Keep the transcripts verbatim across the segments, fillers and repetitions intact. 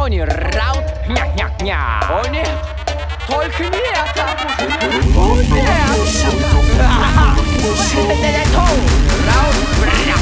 Тони Раут. Ня-ня-ня. О нет, только не это. О нет. Тони Раут.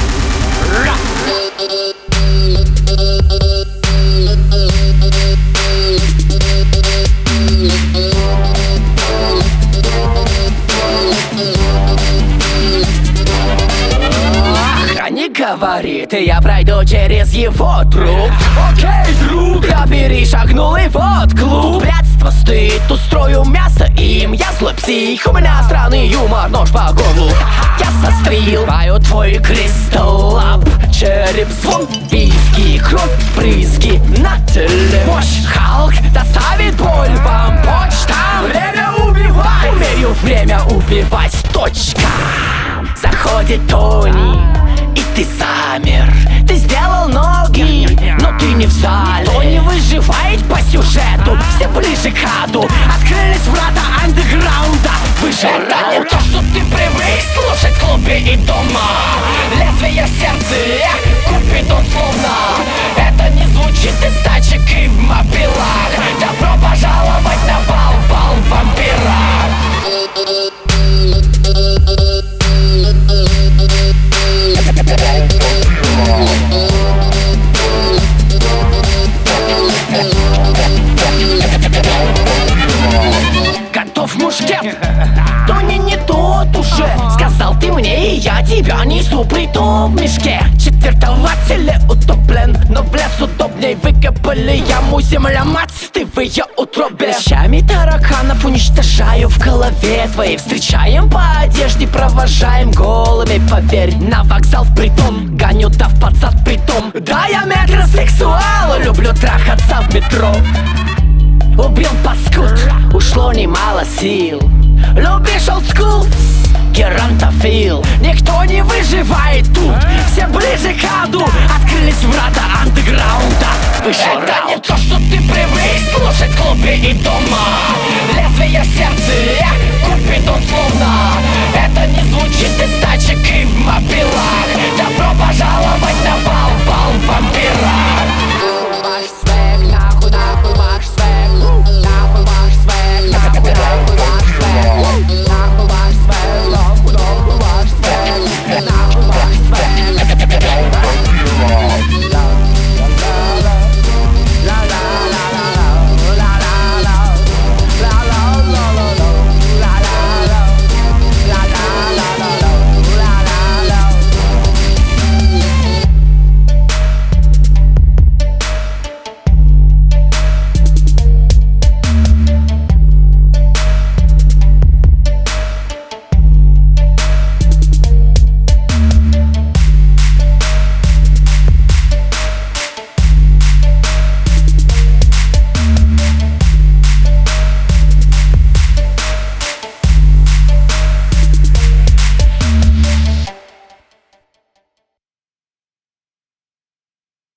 Охранник говорит, и я пройду через его труп. Окей, друг, я перешагнул и вот клуб. Блядство стыд, устрою мясо им. Я злой псих, у меня странный юмор, нож по горлу. Я состриваю твой кристалл. Череп, звон, виски, кровь, брызги на теле. Мощь Халк доставит боль вам почтам. Время убивать, умею время убивать, точка. Заходит Тони, и ты замер. Ты сделал ноги, но ты не в зале. Никто не выживает по сюжету, все ближе к аду. Открылись врата андеграунда. Выше это не то, что ты привык слушать в клубе и дома. Лезвие в сердце, Купидон словно. Это не звучит из тачек и в мобилах. Добро пожаловать на бал, бал вампира. Готов мушкет? Тони не тот уже. Сказал ты мне, и я тебя несу. Притом в мешке четвертователь утоплен, но в лес удобней. Выкопали яму, земля мать, ты в ее утробе. Вещами тараканов уничтожаю в голове твоей. Встречаем по одежде, провожаем голыми. Поверь, на вокзал в притон гоню, дав под зад притом. Да, я метросексуал, люблю трахаться в метро. Убил паскуд, ушло немало сил. Любишь олдскул? Геронтофил. Никто не выживает тут, все ближе к аду. Открылись врата андеграунда. Выше это не то, что ты привык слушать в клубе и дома.